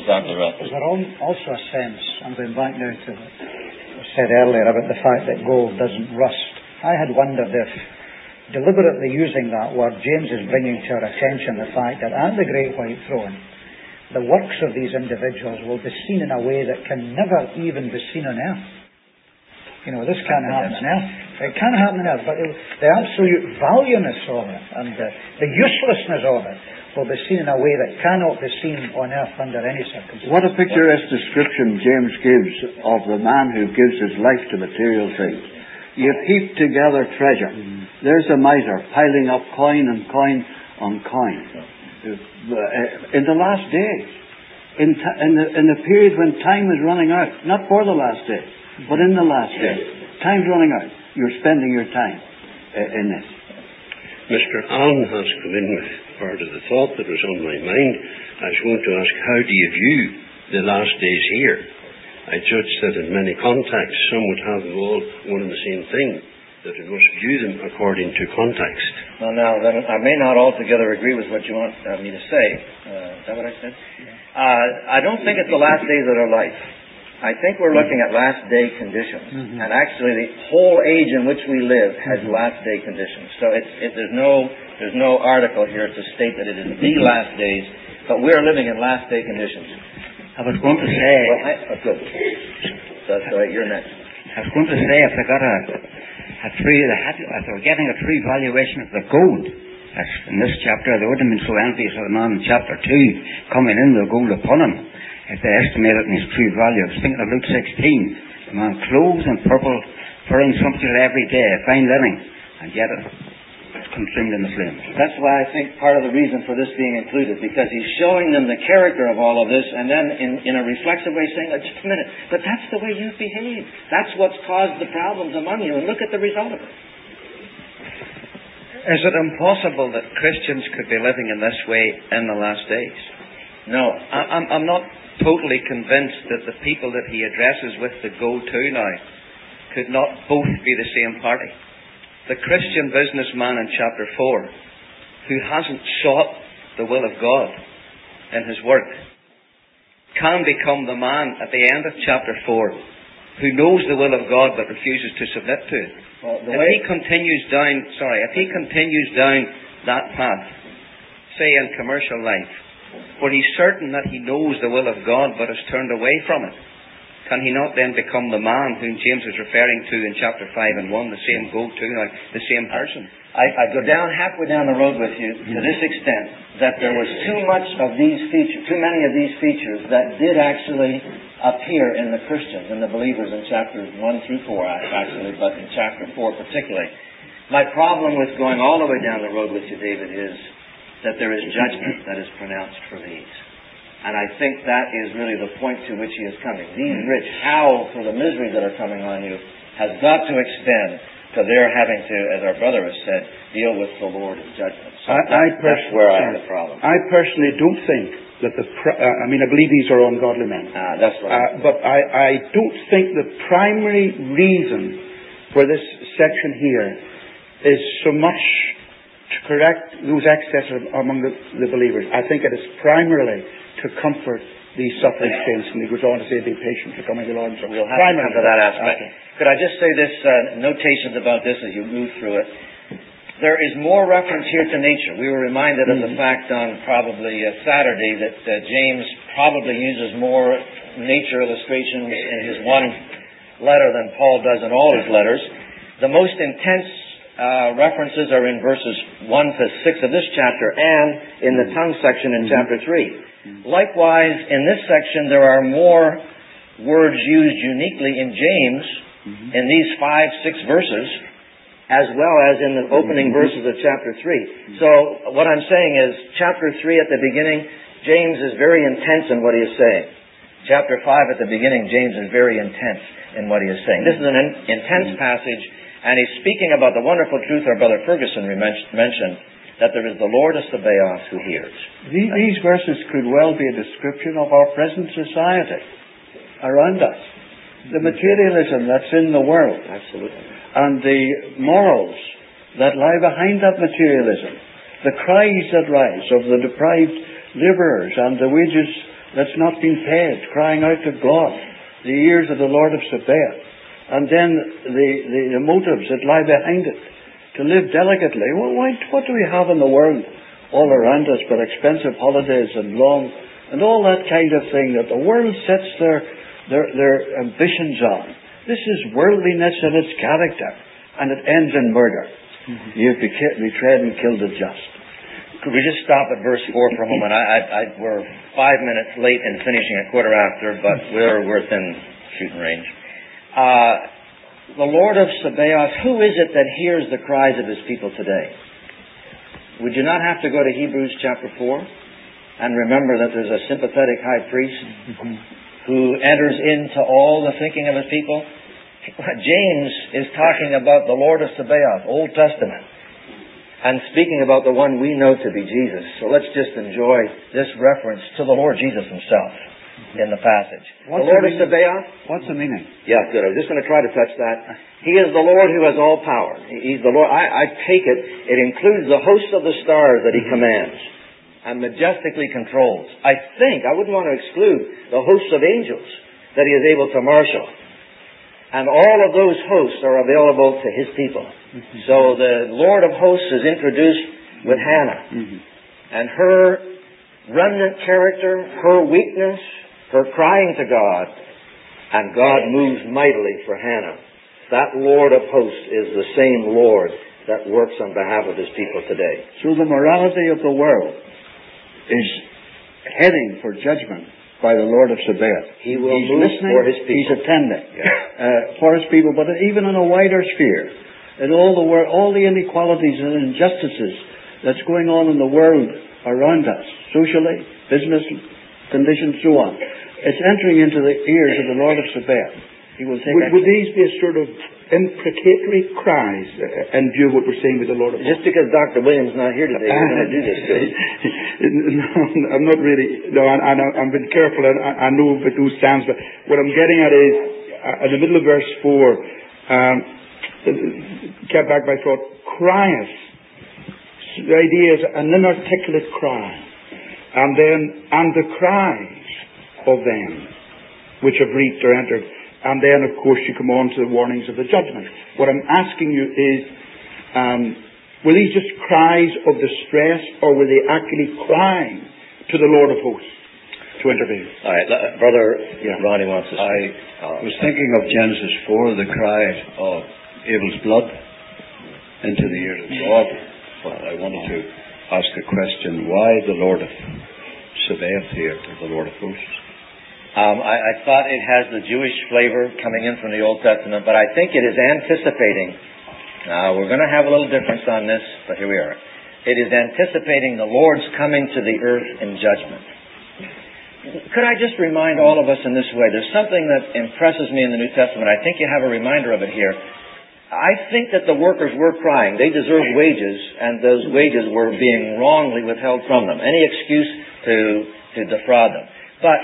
exactly right. Is there also a sense, I'm going back now to what I said earlier about the fact that gold doesn't rust. I had wondered if, deliberately using that word, James is bringing to our attention the fact that at the Great White Throne, the works of these individuals will be seen in a way that can never even be seen on earth. This can't happen on earth. It can happen on earth, but the absolute valueness of it and the uselessness of it will be seen in a way that cannot be seen on earth under any circumstances. What a picturesque description James gives of the man who gives his life to material things. You've heaped together treasure. There's a miser piling up coin and coin on coin. In the last days, in the period when time is running out, not for the last days, but in the last days, time's running out. You're spending your time in this. Mr. Allen has come in with part of the thought that was on my mind. I was going to ask, how do you view the last days here? I judge that in many contexts, some would have them all one and the same thing, that we must view them according to context. Well, now, then I may not altogether agree with what you want me to say. Is that what I said? I don't think it's the last days of our life. I think we're looking at last day conditions. And actually the whole age in which we live has last day conditions. So there's no article here to state that it is the last days, but we're living in last day conditions. I was going to say... Good. That's all right, you're next. I was going to say if they got if they were getting a true valuation of the gold, as in this chapter, they wouldn't have been so envious of the man in chapter 2 coming in with gold upon him. If they estimate it in his true value. I was thinking of Luke 16. The man clothed in purple, furring sumptuously every day, fine linen, and yet it's consumed in the flames. That's why I think part of the reason for this being included, because he's showing them the character of all of this, and then in a reflexive way saying, just a minute, but that's the way you've behaved. That's what's caused the problems among you, and look at the result of it. Is it impossible that Christians could be living in this way in the last days? No. I'm not totally convinced that the people that he addresses with the go-to now could not both be the same party. The Christian businessman in chapter 4, who hasn't sought the will of God in his work, can become the man at the end of chapter 4 who knows the will of God but refuses to submit to it. Well, if he continues down that path, say in commercial life, where he's certain that he knows the will of God but has turned away from it, can he not then become the man whom James is referring to in chapter 5 and 1, the same go-to, the same person? I go halfway down the road with you to this extent, that there was too many of these features that did actually appear in the Christians and the believers in chapters 1 through 4, actually, but in chapter 4 particularly. My problem with going all the way down the road with you, David, is that there is judgment that is pronounced for these. And I think that is really the point to which he is coming. These rich howl for the miseries that are coming on you has got to extend to their having to, as our brother has said, deal with the Lord's judgment. So that's where I have the problem. I personally don't think that I believe these are ungodly men. That's right. But I don't think the primary reason for this section here is so much to correct those excesses among the believers. I think it is primarily to comfort these suffering saints, and he goes on to say, be patient for coming along. So we'll have to come to that aspect. Okay. Could I just say this, notations about this as you move through it? There is more reference here to nature. We were reminded of the fact on probably Saturday that James probably uses more nature illustrations in his one letter than Paul does in all his letters. The most intense references are in verses 1 to 6 of this chapter and in the tongue section in chapter 3. Likewise, in this section there are more words used uniquely in James in these 5-6 verses, as well as in the opening verses of chapter 3. So what I'm saying is, chapter 3 at the beginning, James is very intense in what he is saying. Chapter 5 at the beginning, James is very intense in what he is saying. This is an intense passage, and he's speaking about the wonderful truth our brother Ferguson mentioned, that there is the Lord of Sabaoth who hears. These verses could well be a description of our present society around us. The materialism that's in the world. Absolutely. And the morals that lie behind that materialism. The cries that rise of the deprived labourers and the wages that's not been paid, crying out to God, the ears of the Lord of Sabaoth. And then the motives that lie behind it, to live delicately. Well, what do we have in the world all around us but expensive holidays and and all that kind of thing that the world sets their ambitions on? This is worldliness in its character, and it ends in murder. You've betrayed and killed the just. Could we just stop at verse 4 for a moment? We're 5 minutes late in finishing at 4:15, but we're within shooting range. The Lord of Sabaoth, who is it that hears the cries of His people today? Would you not have to go to Hebrews chapter 4 and remember that there's a sympathetic high priest who enters into all the thinking of His people? James is talking about the Lord of Sabaoth, Old Testament, and speaking about the one we know to be Jesus. So let's just enjoy this reference to the Lord Jesus Himself in the passage. The Lord of Sabaoth. What's the meaning? Yeah, good. I was just going to try to touch that. He is the Lord who has all power. He's the Lord. I take it includes the host of the stars that He commands and majestically controls. I wouldn't want to exclude the hosts of angels that He is able to marshal. And all of those hosts are available to His people. So the Lord of hosts is introduced with Hannah. And her remnant character, her weakness, her crying to God, and God moves mightily for Hannah. That Lord of hosts is the same Lord that works on behalf of His people today. So the morality of the world is heading for judgment by the Lord of Sabaoth. He will He's move listening, for His people. He's attending for His people, but even in a wider sphere, in all the world, all the inequalities and injustices that's going on in the world around us, socially, business conditions, so on. It's entering into the ears of the Lord of Sabaoth. He will take Would these be a sort of imprecatory cries in view of what we're saying with the Lord of hosts? Just because Dr. Williams is not here today, we're going to do this to him. No, I'm not really. No, I'm being careful. I know what those sounds, but what I'm getting at is in the middle of verse 4, kept back by thought, crieth. The idea is an inarticulate cry, and the cries of them which have reached or entered. And then, of course, you come on to the warnings of the judgment. What I'm asking you is, were these just cries of distress, or were they actually crying to the Lord of hosts to intervene? All right, Brother Ronnie wants to say. I was thinking of Genesis 4, the cry of Abel's blood into the ears of God. Well, I wanted to ask a question. Why the Lord of Sabaoth here to the Lord of hosts? I thought it has the Jewish flavor coming in from the Old Testament, but I think it is anticipating. Now, we're going to have a little difference on this, but here we are. It is anticipating the Lord's coming to the earth in judgment. Could I just remind all of us in this way? There's something that impresses me in the New Testament. I think you have a reminder of it here. I think that the workers were crying. They deserved wages, and those wages were being wrongly withheld from them. Any excuse to defraud them. But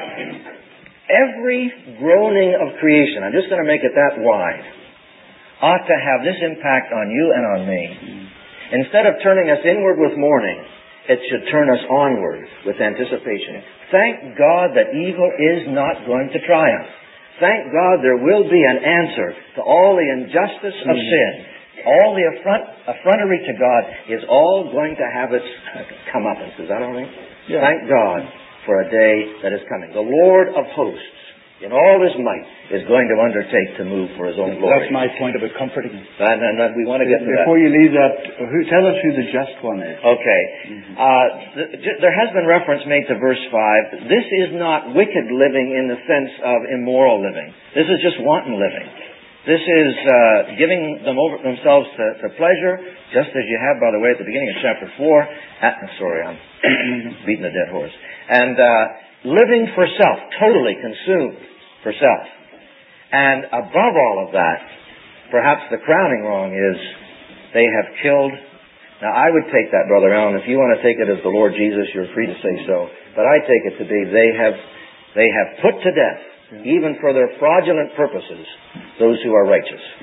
every groaning of creation, I'm just going to make it that wide, ought to have this impact on you and on me. Instead of turning us inward with mourning, it should turn us onward with anticipation. Thank God that evil is not going to triumph. Thank God there will be an answer to all the injustice of sin. All the effrontery to God is all going to have its comeuppance. Is that all right? Yeah. Thank God for a day that is coming. The Lord of hosts, in all His might, is going to undertake to move for His own glory. That's my point about comforting Him. And we want to get to that. Before you leave that, tell us who the just one is. Okay. There has been reference made to verse 5. This is not wicked living in the sense of immoral living. This is just wanton living. This is giving themselves to pleasure, just as you have, by the way, at the beginning of chapter 4. Sorry, I'm beating a dead horse. And living for self, totally consumed for self. And above all of that, perhaps the crowning wrong is they have killed. Now, I would take that, Brother Allen. If you want to take it as the Lord Jesus, you're free to say so. But I take it to be they have put to death, even for their fraudulent purposes, those who are righteous.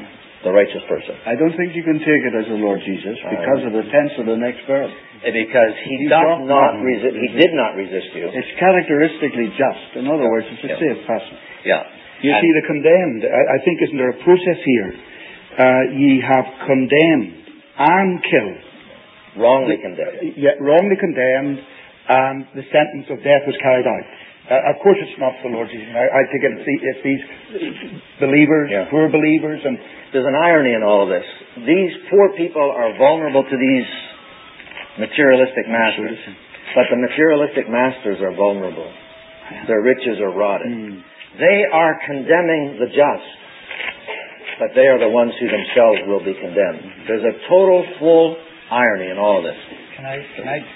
the righteous person. I don't think you can take it as the Lord Jesus because of the tense of the next verb. Because he did not resist you. It's characteristically just. In other words, it's a safe person. Yeah. You see, the condemned, I think, isn't there a process here? Ye have condemned and killed. Wrongly condemned. Yeah, wrongly condemned, and the sentence of death was carried out. Of course, it's not the Lord Jesus. I think it's these believers, poor believers, and there's an irony in all of this. These poor people are vulnerable to these materialistic masters, but the materialistic masters are vulnerable. Their riches are rotted. They are condemning the just, but they are the ones who themselves will be condemned. There's a total, full irony in all of this. Can I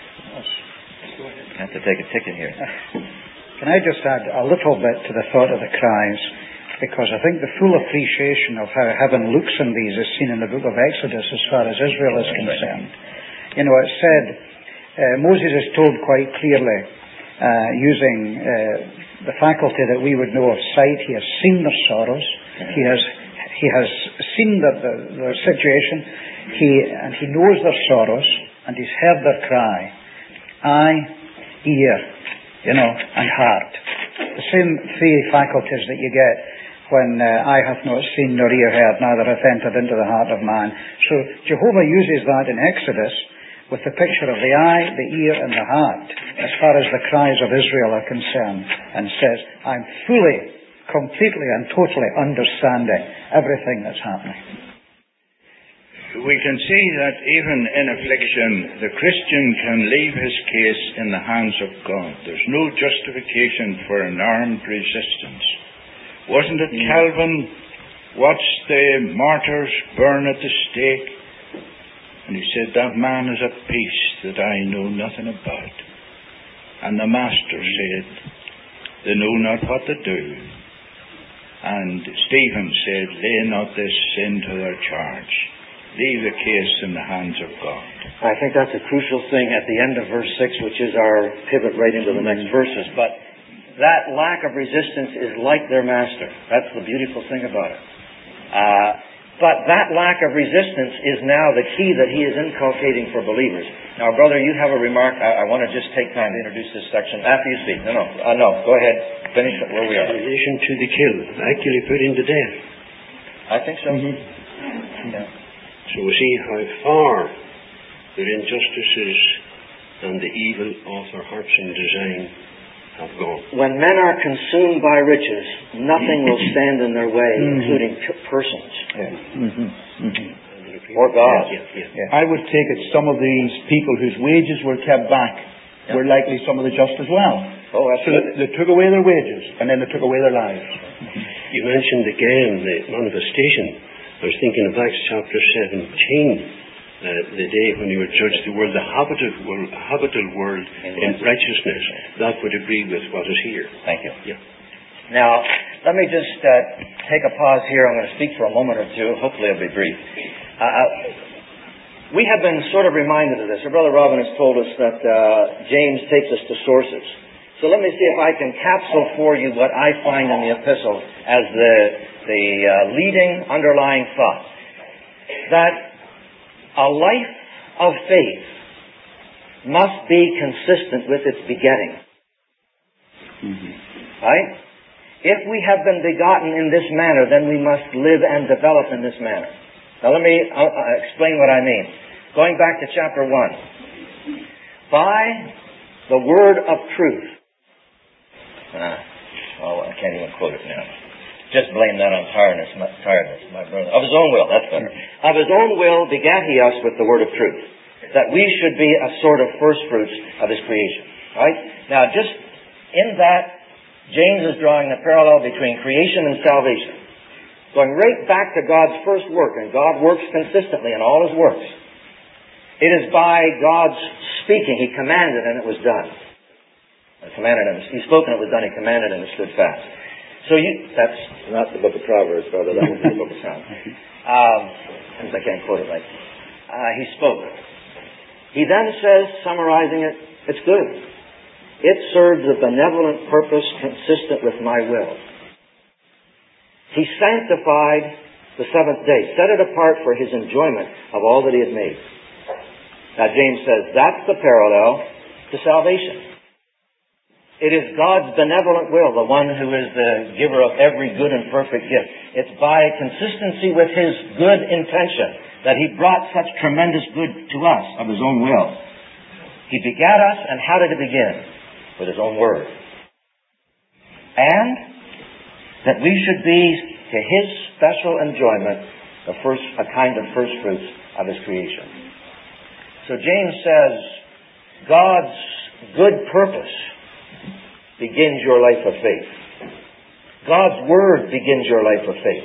have to take a ticket here. Can I just add a little bit to the thought of the cries? Because I think the full appreciation of how heaven looks on these is seen in the book of Exodus as far as Israel is concerned. You know, it said, Moses is told quite clearly, using the faculty that we would know of sight, he has seen their sorrows, he has seen their situation, and he knows their sorrows, and he's heard their cry. Eye, ear, and heart. The same three faculties that you get when eye hath not seen nor ear heard, neither hath entered into the heart of man. So Jehovah uses that in Exodus with the picture of the eye, the ear, and the heart, as far as the cries of Israel are concerned, and says, I'm fully, completely, and totally understanding everything that's happening. We can see that even in affliction, the Christian can leave his case in the hands of God. There's no justification for an armed resistance. Wasn't it Calvin watched the martyrs burn at the stake? And he said, that man is a peace that I know nothing about. And the Master said, they know not what to do. And Stephen said, lay not this sin to their charge. Leave the case in the hands of God. I think that's a crucial thing at the end of verse 6, which is our pivot right into the next verses. But that lack of resistance is like their master. That's the beautiful thing about it. But that lack of resistance is now the key that he is inculcating for believers. Now, brother, you have a remark. I want to just take time to introduce this section after you speak. No. Go ahead. Finish where we are. In relation to the kill, actually put into death. I think so. Yeah. So we see how far their injustices and the evil of their hearts and design have gone. When men are consumed by riches, nothing will stand in their way, including persons. Or God. I would take it some of these people whose wages were kept back were likely some of the just as well. Oh, so they took away their wages, and then they took away their lives. You mentioned again the manifestation. I was thinking of Acts chapter 17, the day when you were judged the world, the habitable world in righteousness. That would agree with what is here. Thank you. Yeah. Now, let me just take a pause here. I'm going to speak for a moment or two. Hopefully it'll be brief. We have been sort of reminded of this. Our Brother Robin has told us that James takes us to sources. So let me see if I can capsule for you what I find in the epistle as the leading underlying thought. That a life of faith must be consistent with its begetting. Right? If we have been begotten in this manner, then we must live and develop in this manner. Now let me explain what I mean. Going back to chapter 1. By the word of truth. I can't even quote it now. Just blame that on tiredness, my brother. Of his own will, that's better. Of his own will begat he us with the word of truth, that we should be a sort of first fruits of his creation. Right? Now, just in that, James is drawing a parallel between creation and salvation. Going right back to God's first work, and God works consistently in all his works. It is by God's speaking. He commanded and it was done. He spoke and it was done. He commanded and it stood fast. So that's not the book of Proverbs, brother. That was the book of Psalms. I can't quote it right. He spoke. He then says, summarizing it, it's good. It serves a benevolent purpose consistent with my will. He sanctified the seventh day, set it apart for his enjoyment of all that he had made. Now James says that's the parallel to salvation. It is God's benevolent will, the one who is the giver of every good and perfect gift. It's by consistency with his good intention that he brought such tremendous good to us of his own will. He begat us, and how did it begin? With his own word. And that we should be, to his special enjoyment, a kind of first fruits of his creation. So James says, God's good purpose begins your life of faith. God's word begins your life of faith.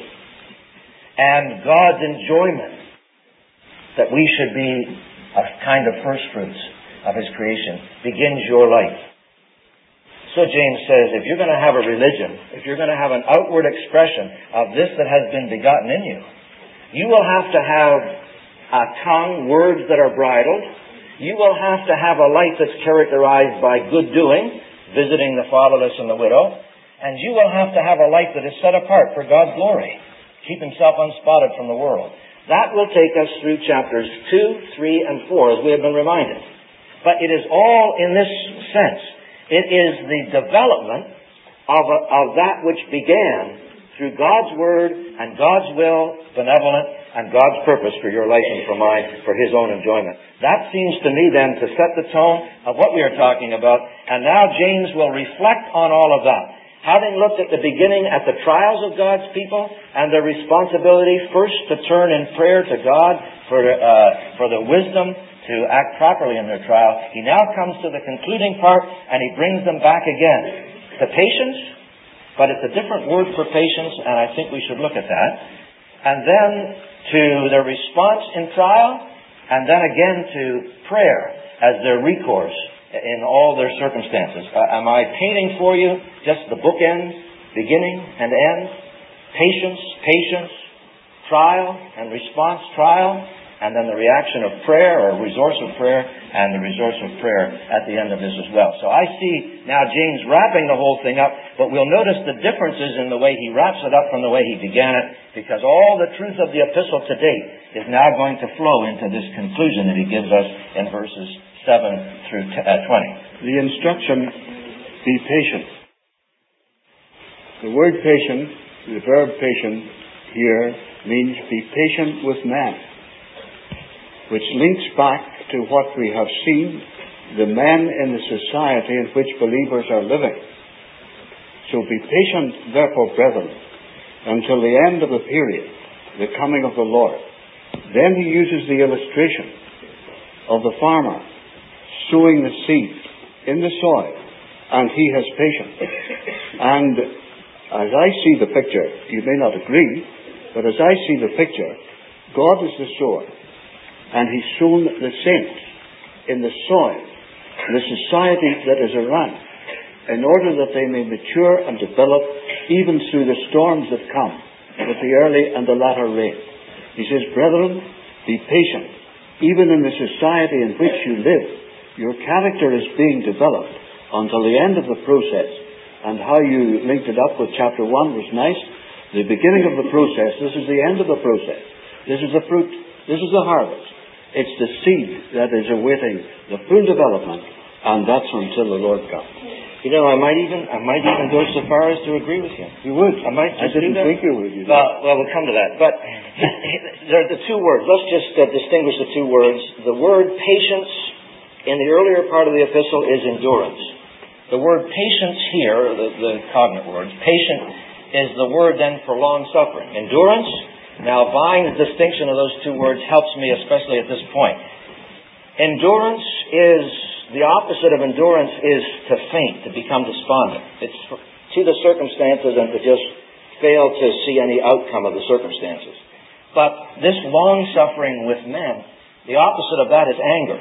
And God's enjoyment, that we should be a kind of first fruits of his creation, begins your life. So James says, if you're going to have a religion, if you're going to have an outward expression of this that has been begotten in you, you will have to have a tongue, words that are bridled. You will have to have a life that's characterized by good doing, visiting the fatherless and the widow, and you will have to have a life that is set apart for God's glory. Keep himself unspotted from the world. That will take us through chapters 2, 3, and 4, as we have been reminded. But it is all in this sense. It is the development of that which began through God's word and God's will, benevolent, and God's purpose for your life and for mine, for his own enjoyment. That seems to me then to set the tone of what we are talking about. And now James will reflect on all of that. Having looked at the beginning at the trials of God's people and their responsibility first to turn in prayer to God for the wisdom to act properly in their trial, he now comes to the concluding part and he brings them back again to patience, but it's a different word for patience, and I think we should look at that. And then to their response in trial, and then again to prayer as their recourse in all their circumstances. Am I painting for you just the bookends, beginning and end? Patience, trial and response, trial, and then the reaction of prayer or resource of prayer, and the resource of prayer at the end of this as well. So I see now James wrapping the whole thing up, but we'll notice the differences in the way he wraps it up from the way he began it, because all the truth of the epistle to date is now going to flow into this conclusion that he gives us in verses 7 through 20. The instruction, be patient. The word patient, the verb patient here, means be patient with men, which links back to what we have seen, the men in the society in which believers are living. So be patient, therefore, brethren, until the end of the period, the coming of the Lord. Then he uses the illustration of the farmer sowing the seed in the soil, and he has patience. And as I see the picture, you may not agree, but as I see the picture, God is the sower. And he's sown the saints in the soil, the society that is around, in order that they may mature and develop even through the storms that come with the early and the latter rain. He says, brethren, be patient. Even in the society in which you live, your character is being developed until the end of the process. And how you linked it up with chapter 1 was nice. The beginning of the process, this is the end of the process. This is the fruit, this is the harvest. It's the seed that is awaiting the full development, and that's until the Lord comes. You know, I might even go so far as to agree with you. You would? I might just didn't do that. think you would. Well, we'll come to that. But there are the two words. Let's just distinguish the two words. The word patience in the earlier part of the epistle is endurance. The word patience here, the cognate words, patient is the word then for long suffering. Endurance. Now, Vine's distinction of those two words helps me, especially at this point. Endurance is, the opposite of endurance is to faint, to become despondent. It's to the circumstances and to just fail to see any outcome of the circumstances. But this long suffering with men, the opposite of that is anger.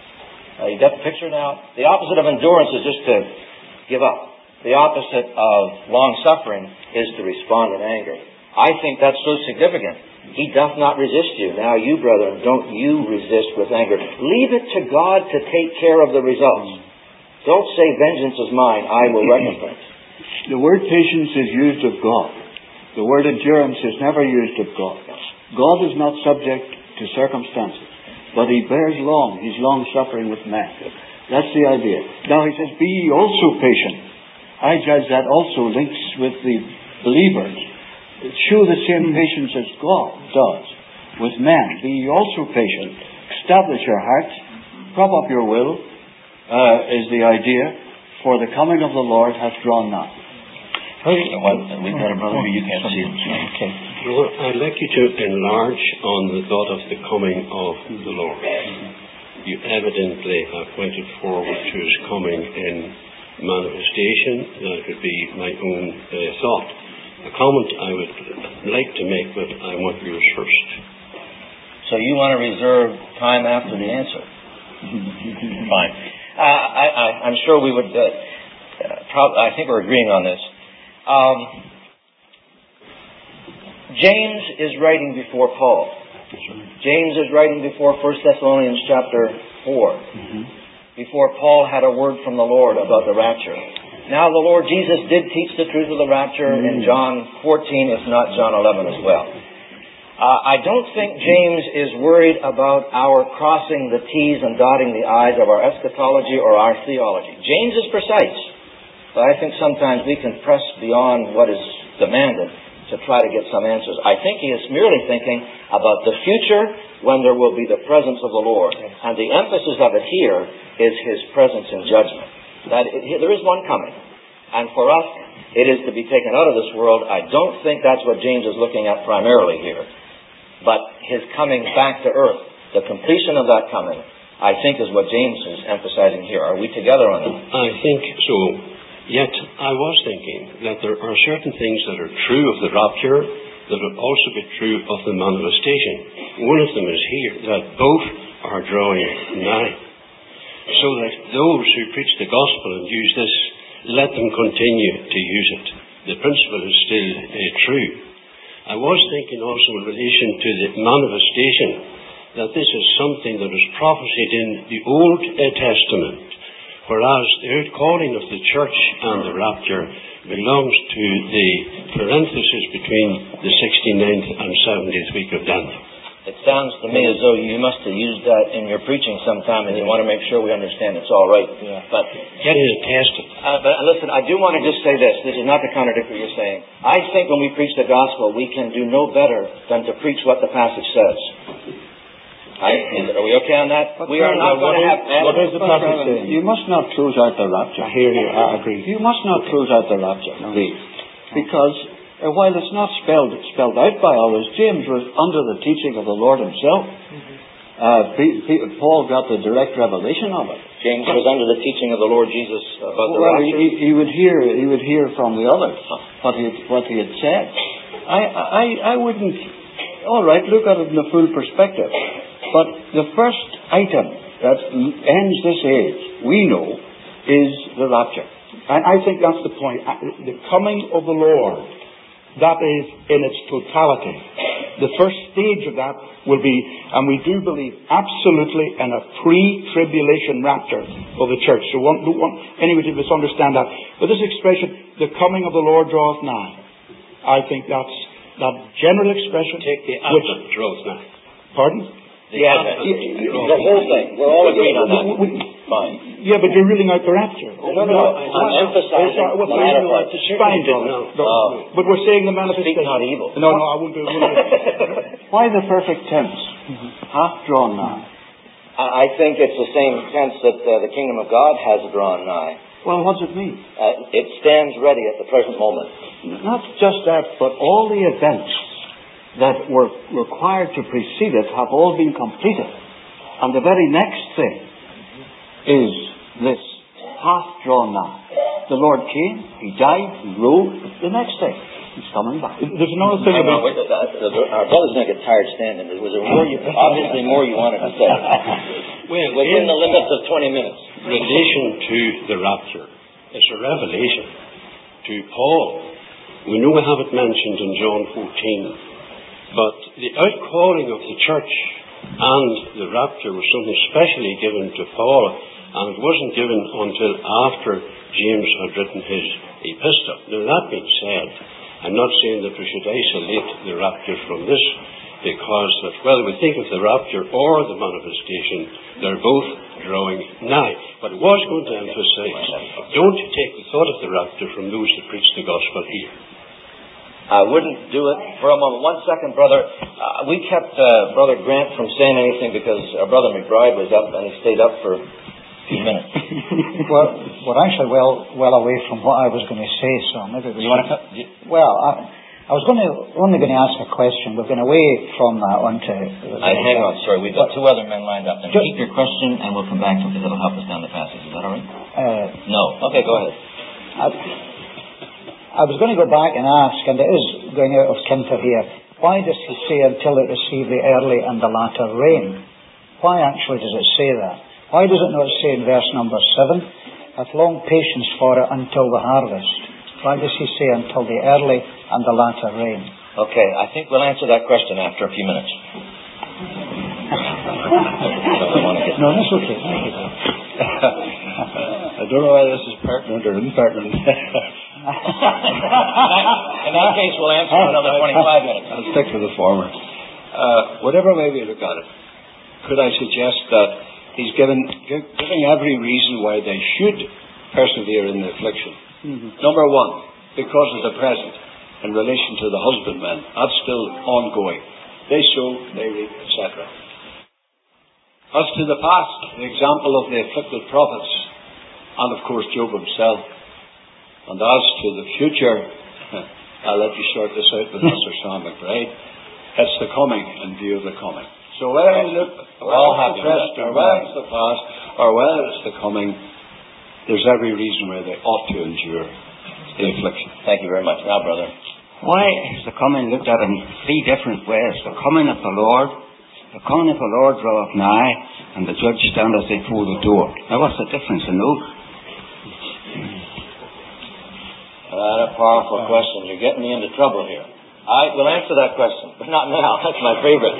You got the picture now? The opposite of endurance is just to give up. The opposite of long suffering is to respond in anger. I think that's so significant. He doth not resist you. Now you, brethren, don't you resist with anger. Leave it to God to take care of the results. Don't say, vengeance is mine, I will recompense. The word patience is used of God. The word endurance is never used of God. God is not subject to circumstances, but He bears long. He's long-suffering with man. That's the idea. Now He says, be ye also patient. I judge that also links with the believers. Show the same patience as God does with man. Be ye also patient. Establish your hearts. Prop up your will, is the idea. For the coming of the Lord hath drawn nigh. We've got a brother who you can't see him. Okay. Well, I'd like you to enlarge on the thought of the coming of the Lord. You evidently have pointed forward to His coming in manifestation. That would be my own thought. A comment I would like to make, but I want yours first. So you want to reserve time after the answer? Fine. I'm sure we would. I think we're agreeing on this. James is writing before Paul. James is writing before 1 Thessalonians chapter 4. Before Paul had a word from the Lord about the rapture. Now the Lord Jesus did teach the truth of the rapture in John 14, if not John 11 as well. I don't think James is worried about our crossing the T's and dotting the I's of our eschatology or our theology. James is precise, but I think sometimes we can press beyond what is demanded to try to get some answers. I think he is merely thinking about the future when there will be the presence of the Lord. And the emphasis of it here is His presence in judgment. That there is one coming. And for us, it is to be taken out of this world. I don't think that's what James is looking at primarily here. But His coming back to earth, the completion of that coming, I think is what James is emphasizing here. Are we together on that? I think so. Yet I was thinking that there are certain things that are true of the rapture that will also be true of the manifestation. One of them is here, that both are drawing nigh. So that those who preach the gospel and use this, let them continue to use it. The principle is still true. I was thinking also in relation to the manifestation that this is something that was prophesied in the Old Testament, whereas the outcalling of the church and the rapture belongs to the parenthesis between the 69th and 70th week of Daniel. It sounds to me as though you must have used that in your preaching sometime, and you want to make sure we understand it's all right. Yeah. But getting it tested. But listen, I do want to just say this. This is not to contradict what you're saying. I think when we preach the gospel, we can do no better than to preach what the passage says. Are we okay on that? But we are not going to have... What is the passage saying? You must not close out the rapture. I agree. You must not close out the rapture, please. Because while it's not spelled out by others, James was under the teaching of the Lord Himself. Paul got the direct revelation of it. James was under the teaching of the Lord Jesus about the rapture. He would hear from the others what he had said. I wouldn't. All right, look at it in the full perspective. But the first item that ends this age, we know, is the rapture. And I think that's the point. The coming of the Lord, that is in its totality. The first stage of that will be, and we do believe absolutely in a pre-tribulation rapture of the church. So don't want anyone to misunderstand that. But this expression, the coming of the Lord draweth nigh, I think that's that general expression. Take the advent draweth nigh. Pardon? The advent. The whole thing. We're all agreed on that. Fine. Yeah, but you're ruling out the rapture. No. I'm emphasizing the manifestation. Fine, but we're saying the manifestation. Speak not evil. No, I won't do it. Why the perfect tense? Hath drawn nigh. I think it's the same tense that the kingdom of God has drawn nigh. Well, what does it mean? It stands ready at the present moment. Not just that, but all the events that were required to precede it have all been completed. And the very next thing is this, hath drawn nigh. The Lord came, He died, He rose. The next thing, He's coming back. There's another thing about... Our brother's going to get tired standing. There was obviously more you wanted to say. Well, within the limits of 20 minutes. Relation to the rapture, it's a revelation to Paul. We know we have it mentioned in John 14. But the outcalling of the church and the rapture was something specially given to Paul, and it wasn't given until after James had written his epistle. Now, that being said, I'm not saying that we should isolate the rapture from this, because that, whether we think of the rapture or the manifestation, they're both drawing nigh. But I was going to emphasize, don't take the thought of the rapture from those that preach the gospel here. I wouldn't do it for a moment. 1 second, brother. We kept Brother Grant from saying anything because Brother McBride was up and he stayed up for a few minutes. Well, we're actually well away from what I was going to say, so maybe we... You want to... Well, I was only going to ask a question. We've been away from that onto... hang on, sorry. We've got two other men lined up. And keep your question and we'll come back to it because it'll help us down the passage. Is that all right? No. Okay, go ahead. I was going to go back and ask, and it is going out of kilter here, why does he say until it receive the early and the latter rain? Why actually does it say that? Why does it not say in verse number 7, hath long patience for it until the harvest? Why does he say until the early and the latter rain? Okay, I think we'll answer that question after a few minutes. No, that's okay. I don't know whether this is pertinent or impertinent. In that case, we'll answer in another 25 minutes. I'll stick to the former. Whatever way we look at it, could I suggest that he's giving every reason why they should persevere in the affliction. Number one, because of the present, in relation to the husbandmen, that's still ongoing. They sow, they reap, etc. As to the past, the example of the afflicted prophets, and of course Job himself. And as to the future, I'll let you sort this out with Mr. Sam McBride. It's the coming in view of the coming. So whether you look at the present, or whether it's the past, or whether it's the coming, there's every reason why they ought to endure the affliction. Thank you very much. Now, brother. Why is the coming looked at in three different ways? The coming of the Lord draweth nigh, and the judge standeth before the door. Now what's the difference in those? A powerful question. You're getting me into trouble here. I will answer that question, but not now. That's my favorite.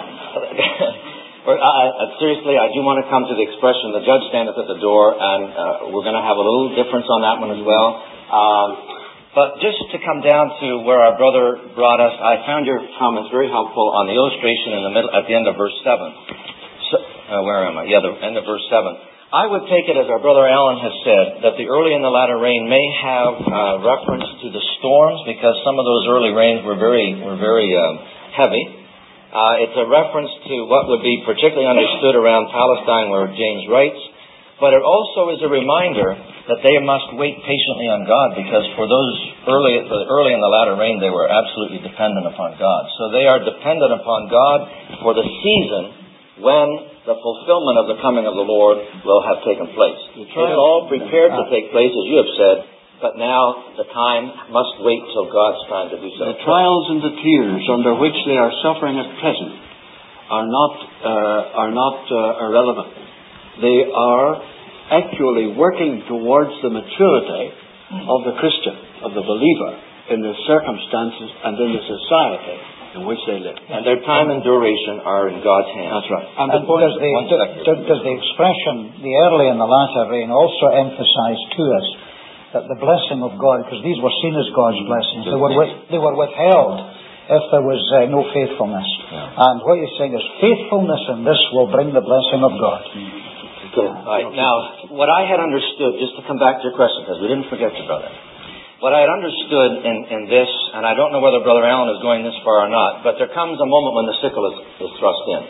Seriously, I do want to come to the expression, the judge standeth at the door, and we're going to have a little difference on that one as well. But just to come down to where our brother brought us, I found your comments very helpful on the illustration in the middle, at the end of verse 7. So, where am I? Yeah, the end of verse 7. I would take it, as our brother Alan has said, that the early and the latter rain may have reference to the storms, because some of those early rains were very heavy. It's a reference to what would be particularly understood around Palestine, where James writes. But it also is a reminder that they must wait patiently on God, because for the early and the latter rain, they were absolutely dependent upon God. So they are dependent upon God for the season when the fulfillment of the coming of the Lord will have taken place. It's all prepared to take place, as you have said, but now the time must wait till God's time to do so. The trials and the tears under which they are suffering at present are not irrelevant. They are actually working towards the maturity of the Christian, of the believer, in the circumstances and in the society in which they live. And their time and duration are in God's hands. That's right. And does the expression, the early and the latter rain, also emphasize to us that the blessing of God, because these were seen as God's blessings, they were withheld if there was no faithfulness. Yeah. And what you're saying is faithfulness in this will bring the blessing of God. Good. Right. Now, what I had understood, just to come back to your question, because we didn't forget you, brother. What I had understood in this, and I don't know whether Brother Allen is going this far or not, but there comes a moment when the sickle is thrust in.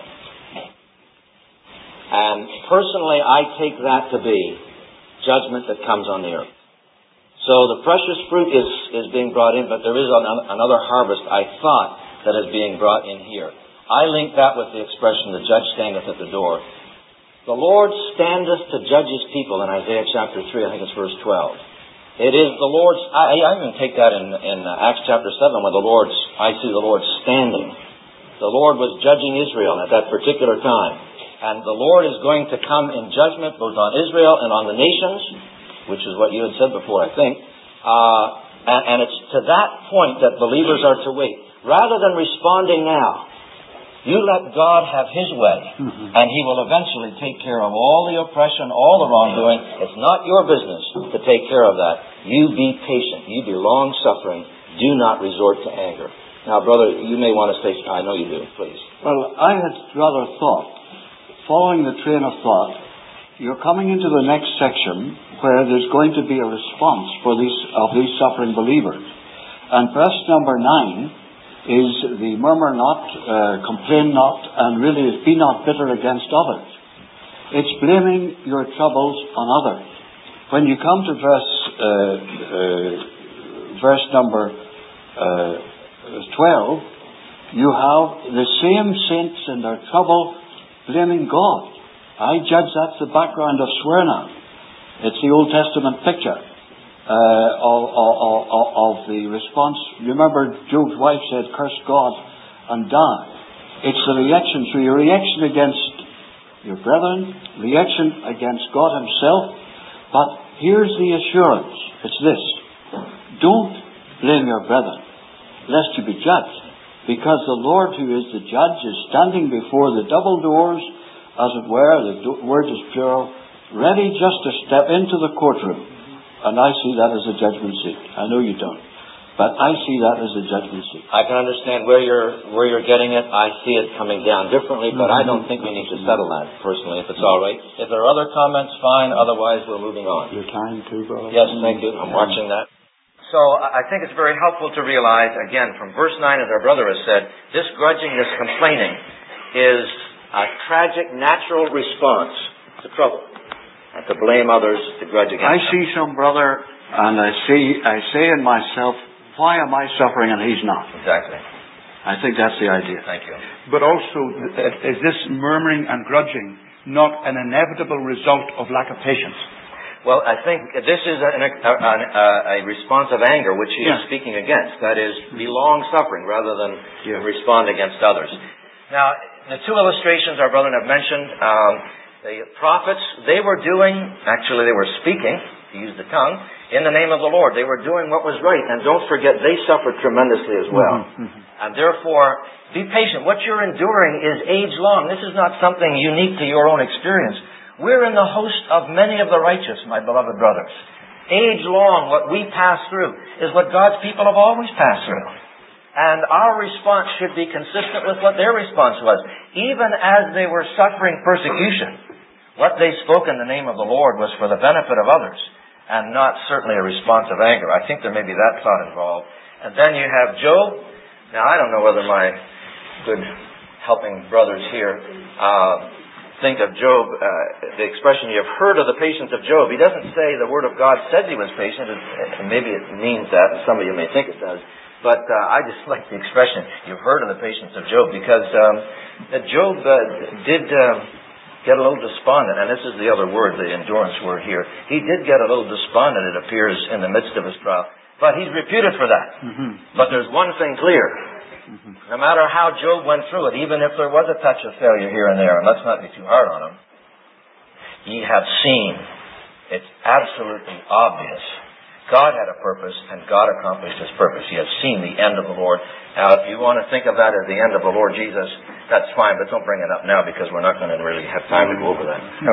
And personally, I take that to be judgment that comes on the earth. So the precious fruit is being brought in, but there is another harvest, I thought, that is being brought in here. I link that with the expression, the judge standeth at the door. The Lord standeth to judge his people in Isaiah chapter 3, I think it's verse 12. It is the Lord's, I even take that in Acts chapter 7, where I see the Lord standing. The Lord was judging Israel at that particular time. And the Lord is going to come in judgment both on Israel and on the nations, which is what you had said before, I think. And it's to that point that believers are to wait. Rather than responding now, you let God have his way, and he will eventually take care of all the oppression, all the wrongdoing. It's not your business to take care of that. You be patient. You be long-suffering do not resort to anger. Now, brother, you may want to say, I know you do, please. Well, I had rather thought, following the train of thought, you're coming into the next section where there's going to be a response of these suffering believers. And verse number 9 is the murmur not, complain not, and really is be not bitter against others. It's blaming your troubles on others. When you come to verse number 12, you have the same saints in their trouble blaming God. I judge that's the background of Smyrna. It's the Old Testament picture of the response. Remember, Job's wife said, curse God and die. It's the reaction. So your reaction against your brethren, reaction against God Himself. But here's the assurance. It's this. Don't blame your brethren, lest you be judged. Because the Lord who is the judge is standing before the double doors, as it were, the word is plural, ready just to step into the courtroom. And I see that as a judgment seat. I know you don't. But I see that as a judgment seat. I can understand where you're getting it. I see it coming down differently, but I don't think we need to settle that, personally, if it's all right. If there are other comments, fine. Otherwise, we're moving on. Your time too, brother? Yes, thank you. I'm watching that. So I think it's very helpful to realize, again, from verse 9, as our brother has said, this grudging, this complaining is a tragic, natural response to trouble. And to blame others, to grudge against I them. see some brother, and I say in myself, why am I suffering and he's not? Exactly. I think that's the idea. Thank you. But also, is this murmuring and grudging not an inevitable result of lack of patience? Well, I think this is a response of anger, which he is speaking against. That is, be long-suffering rather than respond against others. Now, the two illustrations our brother have mentioned, the prophets, they were speaking, to use the tongue, in the name of the Lord. They were doing what was right. And don't forget, they suffered tremendously as well. And therefore, be patient. What you're enduring is age-long. This is not something unique to your own experience. We're in the host of many of the righteous, my beloved brothers. Age-long, what we pass through is what God's people have always passed through. And our response should be consistent with what their response was. Even as they were suffering persecution, what they spoke in the name of the Lord was for the benefit of others, and not certainly a response of anger. I think there may be that thought involved. And then you have Job. Now, I don't know whether my good helping brothers here think of Job, the expression, you've heard of the patience of Job. He doesn't say the Word of God said he was patient, and maybe it means that, and some of you may think it does. But I just like the expression, you've heard of the patience of Job, because Job did get a little despondent, and this is the other word, the endurance word here. He did get a little despondent, it appears, in the midst of his trial. But he's reputed for that. But there's one thing clear. No matter how Job went through it, even if there was a touch of failure here and there, and let's not be too hard on him, ye have seen, it's absolutely obvious, God had a purpose, and God accomplished His purpose. You have seen the end of the Lord. Now, if you want to think of that as the end of the Lord Jesus, that's fine, but don't bring it up now, because we're not going to really have time to go over that. No.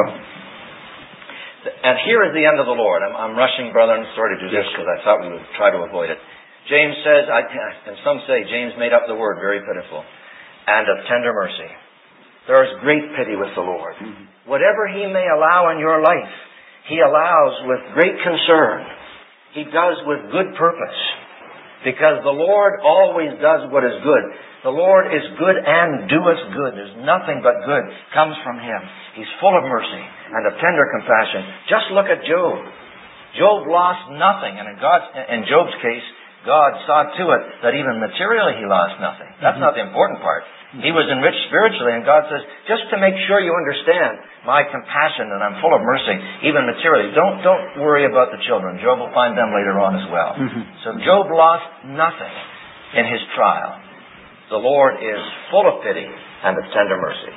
And here is the end of the Lord. I'm rushing, brother, and sorry to do this, because I thought we would try to avoid it. James says, and some say James made up the word, very pitiful, and of tender mercy. There is great pity with the Lord. Whatever He may allow in your life, He allows with great concern. He does with good purpose. Because the Lord always does what is good. The Lord is good and doeth good. There's nothing but good comes from Him. He's full of mercy and of tender compassion. Just look at Job. Job lost nothing, and in Job's case, God saw to it that even materially he lost nothing. That's not the important part. He was enriched spiritually, and God says, just to make sure you understand my compassion and I'm full of mercy, even materially, don't worry about the children. Job will find them later on as well. So Job lost nothing in his trial. The Lord is full of pity and of tender mercy.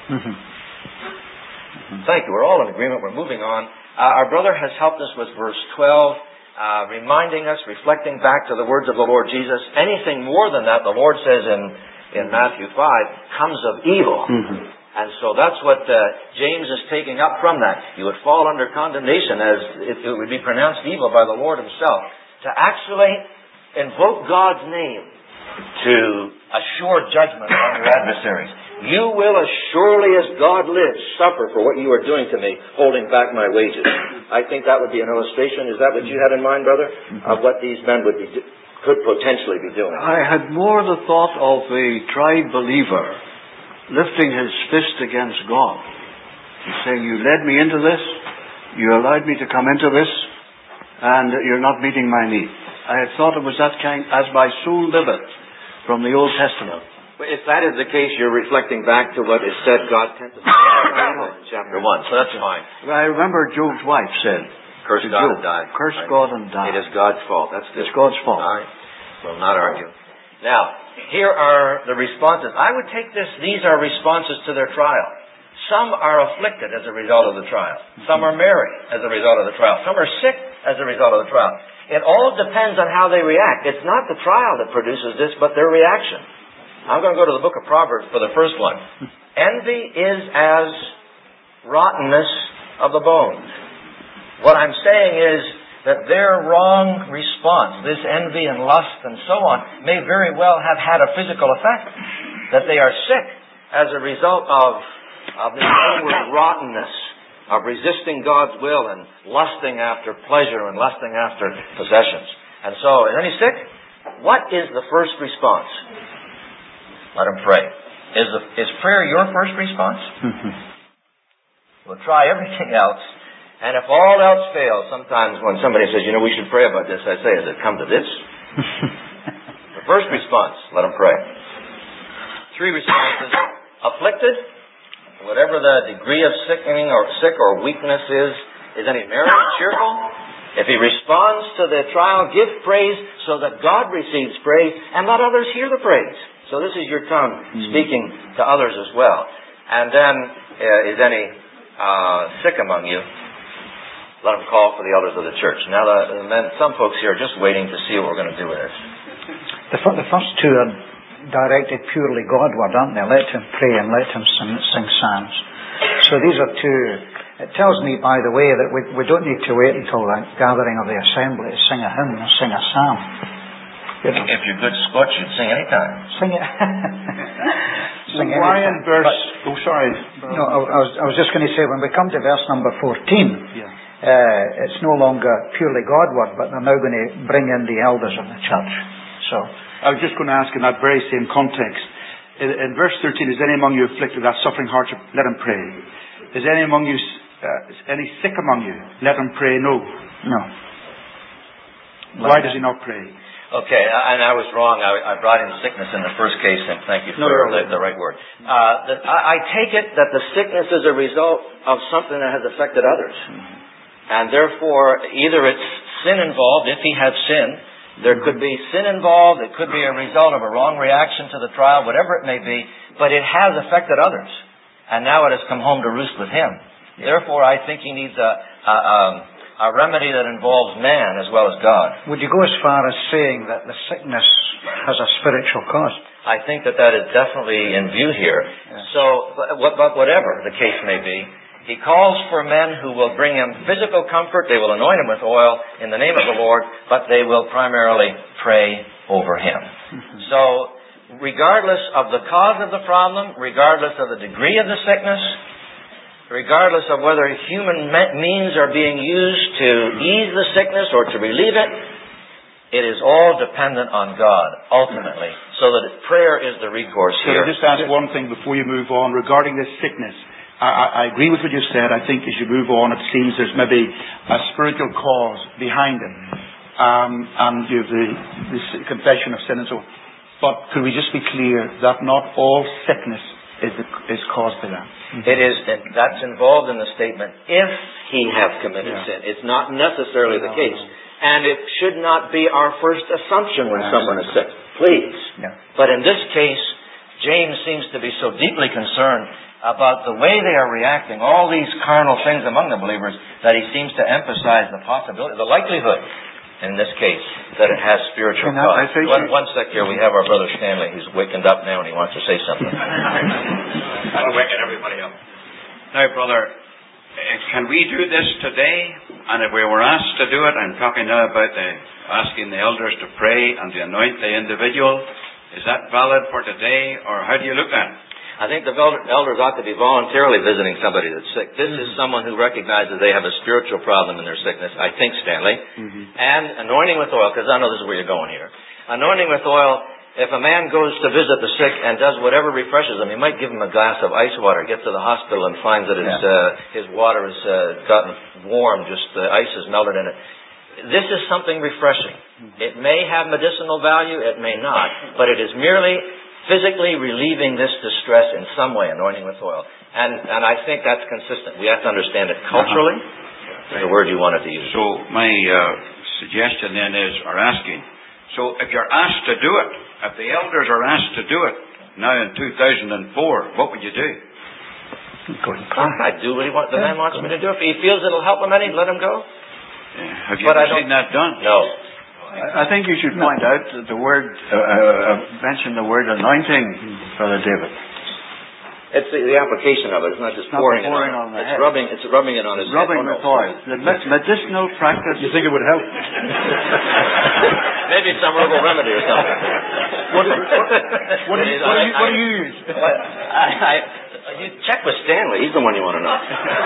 Thank you. We're all in agreement. We're moving on. Our brother has helped us with verse 12. Reminding us, reflecting back to the words of the Lord Jesus. Anything more than that, the Lord says in Matthew 5, comes of evil. And so that's what James is taking up from that. You would fall under condemnation as it would be pronounced evil by the Lord Himself. To actually invoke God's name to assure judgment on your adversaries. You will, as surely as God lives, suffer for what you are doing to me, holding back my wages. I think that would be an illustration. Is that what you had in mind, brother? Of what these men could potentially be doing? I had more the thought of a tried believer lifting his fist against God. He's saying, you led me into this, you allowed me to come into this, and you're not meeting my need. I had thought it was that kind, as my soul liveth, from the Old Testament. Well, if that is the case, you're reflecting back to what is said God tends to say in chapter 1, so that's fine. I remember Job's wife said, curse God and die. Curse God and die. It is God's fault. That's good. It's God's fault. All right. We'll not argue. Now, here are the responses. I would take these are responses to their trial. Some are afflicted as a result of the trial. Some are merry as a result of the trial. Some are sick as a result of the trial. It all depends on how they react. It's not the trial that produces this, but their reaction. I'm going to go to the book of Proverbs for the first one. Envy is as rottenness of the bones. What I'm saying is that their wrong response, this envy and lust and so on, may very well have had a physical effect. That they are sick as a result of this inward rottenness, of resisting God's will and lusting after pleasure and lusting after possessions. And so, is any sick? What is the first response? Let him pray. Is prayer your first response? We'll try everything else. And if all else fails, sometimes when somebody says, we should pray about this, I say, has it come to this? The first response, let him pray. 3 responses. Afflicted, whatever the degree of sickening or sick or weakness is any merry, cheerful? If he responds to the trial, give praise so that God receives praise and let others hear the praise. So this is your tongue speaking to others as well. And then, is any sick among you? Let them call for the elders of the church. Now, some folks here are just waiting to see what we're going to do with this. The first two are directed purely Godward, aren't they? Let him pray and let him sing psalms. So these are two. It tells me, by the way, that we don't need to wait until the gathering of the assembly to sing a hymn or sing a psalm. If you're good Scotch, you'd sing any time. Sing it. Sing why in verse... sorry. No, I was just going to say, when we come to verse number 14, it's no longer purely Godward, but they're now going to bring in the elders of the church. So I was just going to ask in that very same context. In verse 13, is any among you afflicted with that suffering hardship? Let him pray. Is any among you, any sick among you? Let him pray. No. Why does he not pray? Okay, and I was wrong. I brought in sickness in the first case, and thank you for the right word. I take it that the sickness is a result of something that has affected others. And therefore, either it's sin involved, if he has sinned, there could be sin involved, it could be a result of a wrong reaction to the trial, whatever it may be, but it has affected others. And now it has come home to roost with him. Therefore, I think he needs a remedy that involves man as well as God. Would you go as far as saying that the sickness has a spiritual cause? I think that is definitely in view here. Yeah. So, but whatever the case may be, he calls for men who will bring him physical comfort. They will anoint him with oil in the name of the Lord, but they will primarily pray over him. So, regardless of the cause of the problem, regardless of the degree of the sickness, regardless of whether human means are being used to ease the sickness or to relieve it, it is all dependent on God, ultimately, so that prayer is the recourse here. Can I just ask one thing before you move on regarding this sickness? I agree with what you said. I think as you move on, it seems there's maybe a spiritual cause behind it. And you have the confession of sin and so on. But could we just be clear that not all sickness is caused by that? That's involved in the statement, if he have committed sin. It's not necessarily the case. And it should not be our first assumption when someone is sick. Please. But in this case, James seems to be so deeply concerned about the way they are reacting, all these carnal things among the believers, that he seems to emphasize the possibility, the likelihood, in this case, that it has spiritual cause. One sec here, we have our brother Stanley, who's wakened up now and he wants to say something. That'll waken everybody up. Now, brother, Can we do this today? And if we were asked to do it, I'm talking now about asking the elders to pray and to anoint the individual. Is that valid for today, or how do you look at it? I think the elders ought to be voluntarily visiting somebody that's sick. This is someone who recognizes they have a spiritual problem in their sickness, I think, Stanley. And anointing with oil, because I know this is where you're going here. Anointing with oil, if a man goes to visit the sick and does whatever refreshes him, he might give him a glass of ice water, get to the hospital and finds that his water has gotten warm, just the ice has melted in it. This is something refreshing. It may have medicinal value, it may not, but it is merely physically relieving this distress in some way, anointing with oil. And I think that's consistent. We have to understand it culturally, the word you wanted to use. So my suggestion then is, or asking, so if you're asked to do it, if the elders are asked to do it now in 2004, what would you do? I do what the man wants me to do. If he feels it'll help him any, let him go. Have you ever seen that done? No. I think you should point out that the word, mention the word anointing, Brother David. It's the application of it. It's not just pouring it on the head. It's rubbing it on his head. Rubbing with oil. The medicinal practice. You think it would help? Maybe some herbal remedy or something. What do you use? You check with Stanley. He's the one you want to know.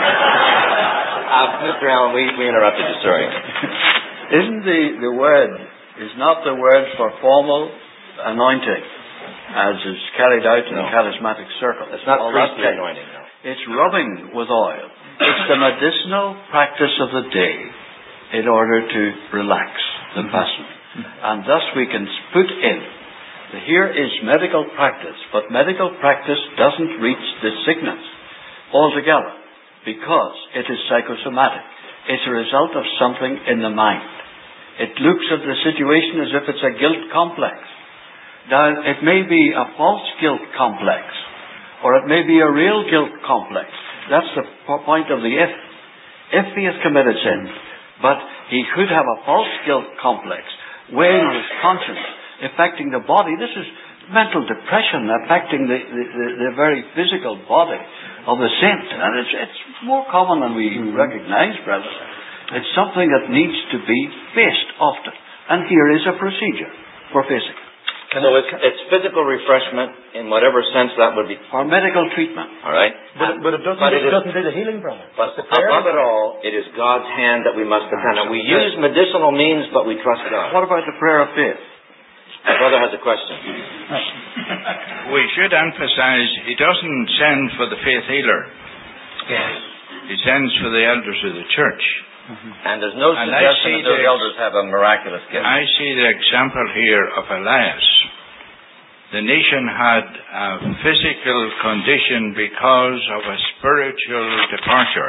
Mr. Allen, we interrupted you. Sorry. Isn't the word, is not the word for formal anointing, as is carried out in the charismatic circle. It's not priestly anointing, no. It's rubbing with oil. It's the medicinal practice of the day in order to relax the person. And thus we can put in, here is medical practice, but medical practice doesn't reach the sickness altogether because it is psychosomatic. It's a result of something in the mind. It looks at the situation as if it's a guilt complex. Now, it may be a false guilt complex, or it may be a real guilt complex. That's the point of the if. If he has committed sin, but he could have a false guilt complex weighing on his conscience, affecting the body. This is mental depression affecting the very physical body of the saint. And it's more common than we recognize, brother. It's something that needs to be faced often. And here is a procedure for facing. So it's physical refreshment in whatever sense that would be. For medical treatment. All right. But it doesn't do the healing, brother. But above it all, it is God's hand that we must depend on. We use medicinal means, but we trust God. What about the prayer of faith? My brother has a question. We should emphasize, he doesn't send for the faith healer. Yes. He sends for the elders of the church. And there's no suggestion that those elders have a miraculous gift. I see the example here of Elias. The nation had a physical condition because of a spiritual departure.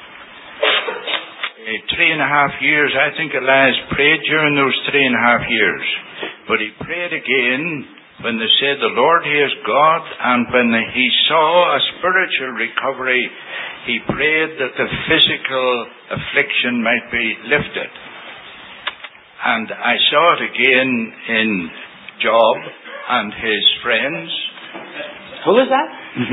3.5 years, I think Elias prayed during those 3.5 years. But he prayed again when they said, the Lord, He is God, and when he saw a spiritual recovery, he prayed that the physical affliction might be lifted. And I saw it again in Job and his friends. Who is that?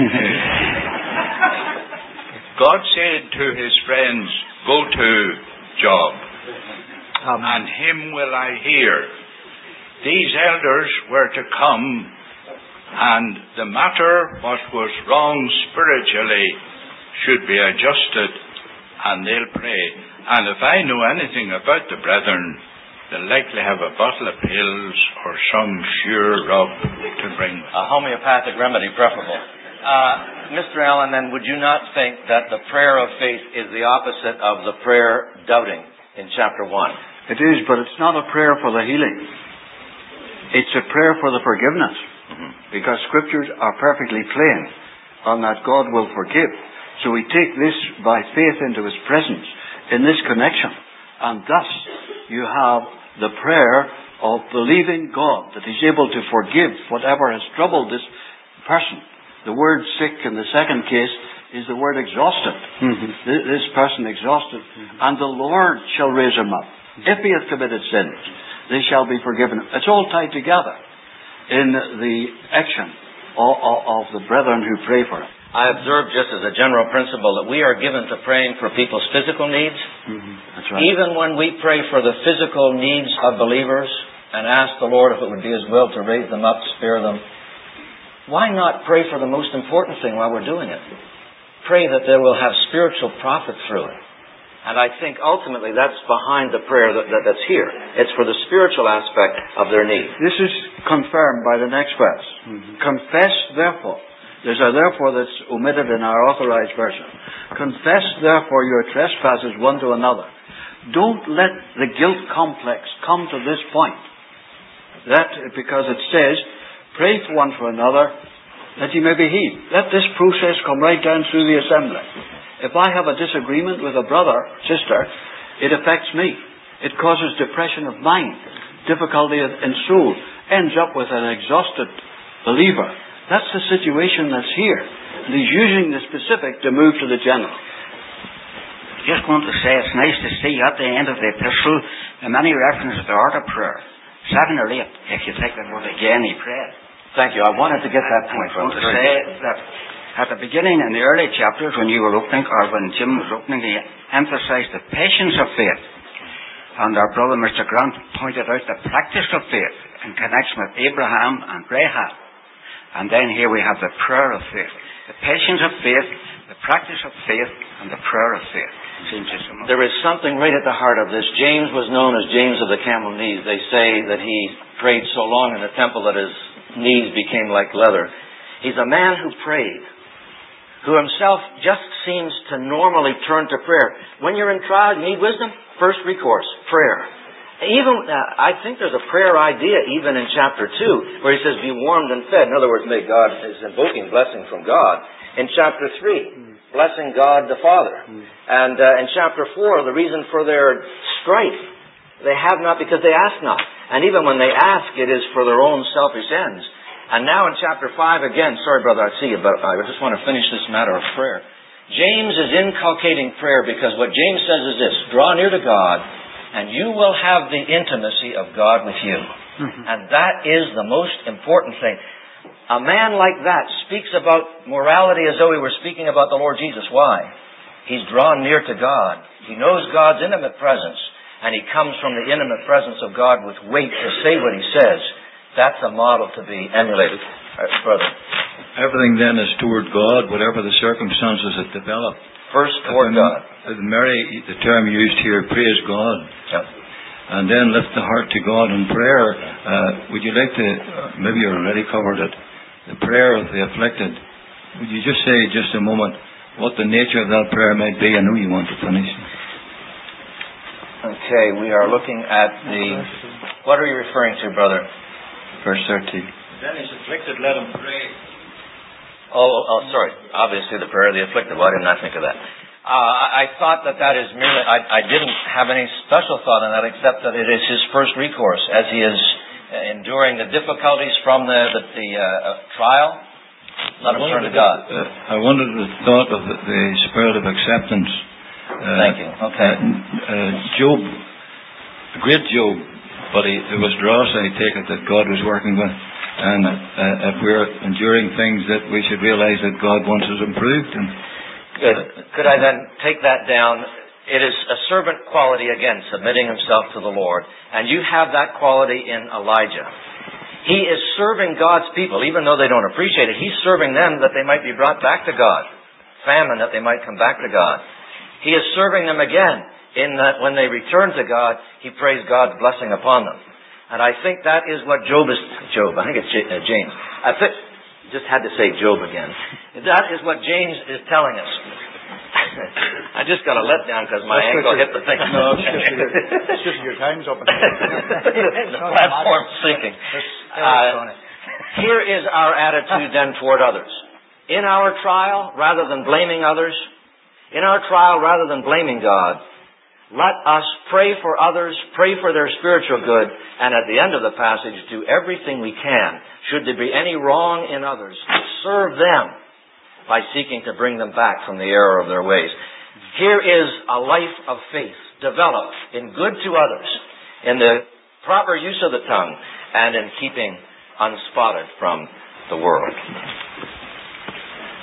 God said to his friends, go to Job, and him will I hear. These elders were to come, and the matter what was wrong spiritually should be adjusted, and they'll pray. And if I know anything about the brethren, they'll likely have a bottle of pills or some sure rub to bring. A homeopathic remedy preferable. Mr. Allen, then, would you not think that the prayer of faith is the opposite of the prayer doubting in chapter 1? It is, but it's not a prayer for the healing. It's a prayer for the forgiveness. Because scriptures are perfectly plain on that God will forgive. So we take this by faith into His presence in this connection. And thus you have the prayer of believing God that He's able to forgive whatever has troubled this person. The word sick in the second case is the word exhausted. This person exhausted. And the Lord shall raise him up. If he hath committed sins, they shall be forgiven. It's all tied together in the action of the brethren who pray for him. I observe just as a general principle that we are given to praying for people's physical needs. That's right. Even when we pray for the physical needs of believers and ask the Lord if it would be His will to raise them up, spare them, why not pray for the most important thing while we're doing it? Pray that they will have spiritual profit through it. And I think ultimately that's behind the prayer that's here. It's for the spiritual aspect of their need. This is confirmed by the next verse. Confess, therefore. There's a therefore that's omitted in our authorized version. Confess, therefore, your trespasses one to another. Don't let the guilt complex come to this point. That, because it says, pray for one for another, that ye may be healed. Let this process come right down through the assembly. If I have a disagreement with a brother, sister, it affects me. It causes depression of mind, difficulty in soul, ends up with an exhausted believer. That's the situation that's here. And he's using the specific to move to the general. Just want to say it's nice to see at the end of the epistle many references to the art of prayer. 7 or 8, if you take that word again, he prayed. Thank you. I wanted to get that point. I want to say that at the beginning, in the early chapters, when you were opening, or when Jim was opening, he emphasized the patience of faith. And our brother Mr. Grant pointed out the practice of faith in connection with Abraham and Rahab. And then here we have the prayer of faith. The patience of faith, the practice of faith, and the prayer of faith. There is something right at the heart of this. James was known as James of the camel knees. They say that he prayed so long in the temple that his knees became like leather. He's a man who prayed, who himself just seems to normally turn to prayer. When you're in trial, you need wisdom. First recourse, prayer. Even, I think there's a prayer idea even in chapter 2, where he says, be warmed and fed. In other words, may God is invoking blessing from God. In chapter 3, blessing God the Father. And in chapter 4, the reason for their strife, they have not because they ask not. And even when they ask, it is for their own selfish ends. And now in chapter 5 again, sorry brother, I see you, but I just want to finish this matter of prayer. James is inculcating prayer because what James says is this, draw near to God, and you will have the intimacy of God with you. And that is the most important thing. A man like that speaks about morality as though he were speaking about the Lord Jesus. Why? He's drawn near to God. He knows God's intimate presence, and he comes from the intimate presence of God with weight to say what he says. That's a model to be emulated, brother. Everything then is toward God, whatever the circumstances that develop. First toward God. Mary, the term used here, praise God. Yep. And then lift the heart to God in prayer. Would you like to, maybe you already covered it, the prayer of the afflicted. Would you just say just a moment what the nature of that prayer might be? I know you want to finish. Okay, we are looking at the, what are you referring to, brother? Verse 13. Then he's afflicted, let him pray. Oh, sorry. Obviously the prayer of the afflicted. Why didn't I think of that? I thought that is merely, I didn't have any special thought on that except that it is his first recourse as he is enduring the difficulties from the trial. Let him turn to God. I wondered the thought of the spirit of acceptance. Thank you. Okay. Job, the great Job, but it was dross, I take it, that God was working with. And if we're enduring things that we should realize that God wants us improved. Good. Could I then take that down? It is a servant quality, again, submitting himself to the Lord. And you have that quality in Elijah. He is serving God's people, even though they don't appreciate it. He's serving them that they might be brought back to God. Famine, that they might come back to God. He is serving them again, in that when they return to God, he prays God's blessing upon them. And I think that is what I think it's James. Just had to say Job again. That is what James is telling us. I just got a letdown because my ankle hit the thing. No, it's just your time's up. The platform's sinking. Here is our attitude then toward others. In our trial, rather than blaming others, in our trial, rather than blaming God, let us pray for others, pray for their spiritual good, and at the end of the passage, do everything we can, should there be any wrong in others, serve them by seeking to bring them back from the error of their ways. Here is a life of faith developed in good to others, in the proper use of the tongue, and in keeping unspotted from the world.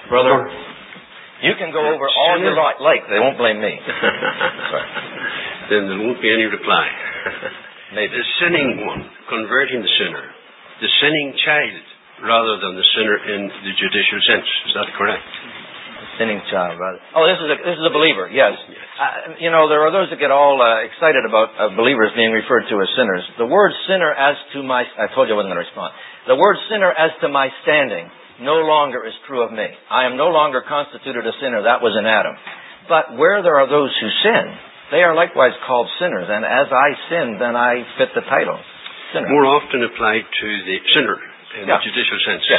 Brother, you can go over all you like. They won't blame me. Sorry. Then there won't be any reply. Maybe. The sinning one, converting the sinner. The sinning child, rather than the sinner in the judicial sense. Is that correct? Sinning child, rather. Oh, this is a believer, yes. There are those that get all excited about believers being referred to as sinners. The word sinner as to my... I told you I wasn't going to respond. The word sinner as to my standing no longer is true of me. I am no longer constituted a sinner. That was in Adam. But where there are those who sin, they are likewise called sinners. And as I sin, then I fit the title. Sinner. More often applied to the sinner in the judicial sense. Yes.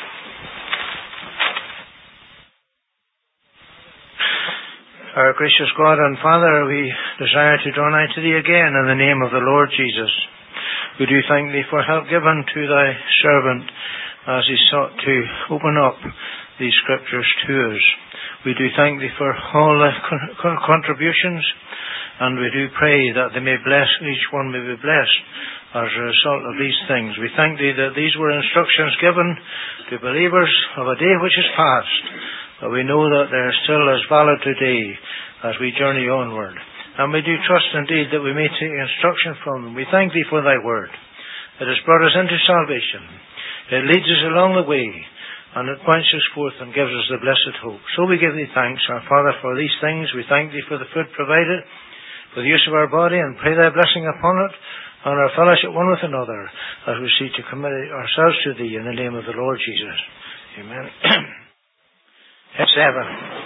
Our gracious God and Father, we desire to draw nigh to Thee again in the name of the Lord Jesus. We do thank Thee for help given to Thy servant as he sought to open up these scriptures to us. We do thank Thee for all the contributions, and we do pray that they may bless, each one may be blessed as a result of these things. We thank Thee that these were instructions given to believers of a day which is past, but we know that they are still as valid today as we journey onward. And we do trust indeed that we may take instruction from them. We thank Thee for Thy word. It has brought us into salvation. It leads us along the way, and it points us forth and gives us the blessed hope. So we give Thee thanks, our Father, for these things. We thank Thee for the food provided, for the use of our body, and pray Thy blessing upon it, and our fellowship one with another, as we seek to commit ourselves to Thee in the name of the Lord Jesus. Amen. F7.